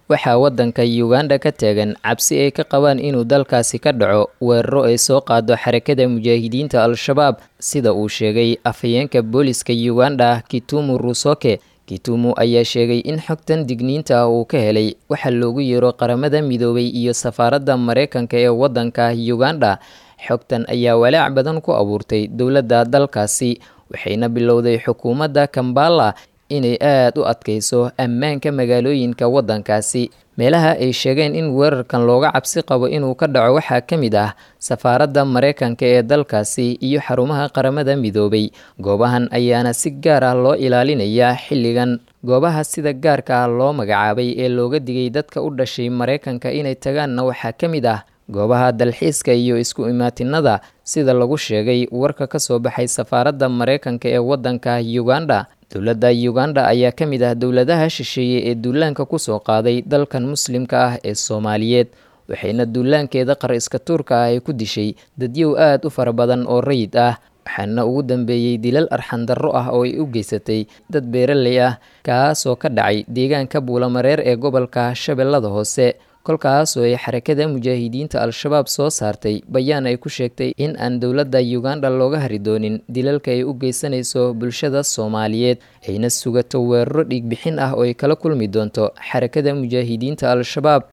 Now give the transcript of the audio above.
waxaa waddanka Uganda ka taagan cabsi ay ka qabaan inuu dalkaasi ka dhaco weeraro ay soo qaado xarakada mujaahidiinta Al-Shabaab sida uu sheegay afhayeenka booliska Uganda Kitumu Rusoke. Kitumu ayaa sheegay in xogtan digniinta uu ka helay waxa loogu yeero qaramada midoobay iyo safaaradda Mareykanka ee waddanka Uganda. Xogtan ayaa walaac badan ku abuurtay dowladda dalkaasi, waxayna bilowday xukuumadda Kampala inay aad u adkayso ammaanka magaalooyinka waddankaasi. Meelaha ay sheegeen in weerarkan looga cabsi qabo inuu ka dhaco waxaa ka mid ah safaaradda Mareykanka ee dalkaasi iyo xarumaha qaramada midoobay. Goobahan ayaana si gaar ah loo ilaalinayaa xilligan. Goobaha sida gaarka ah loo magacaabay ee looga digay dadka u dhashay Mareykanka inay tagaanna waxaa ka mid ah goobaha dalxiiska iyo isku imaatinada sida lagu sheegay warka ka soo baxay safaaradda Mareykanka ee waddanka Uganda. Dowladda Uganda ayaa ka mid ah dowladaha shisheeye ee duulaanka ku soo qaaday dalkan muslimka ah ee Soomaaliyeed, waxayna duulaankeeda qar iska tuurka ah ay ku dishay dadyow aad u fara badan oo rayid ah, waxaana ugu dambeeyay dilal arxan darro ah oo ay u geysatay dad beeraley ah kaasoo ka dhacay deegaanka Buulamareer ee gobolka Shabeellada Hoose. kolkaas oo ay xarakada mujaahidiinta Al-Shabaab soo saartay bayaan ay ku sheegtay in aan dowladda Uganda looga hari doonin dilalka ay u geysanayso bulshada Soomaaliyeed, ayna sugato weeraro dhiig bixin ah oo ay kala kulmi doonto xarakada mujaahidiinta Al-Shabaab.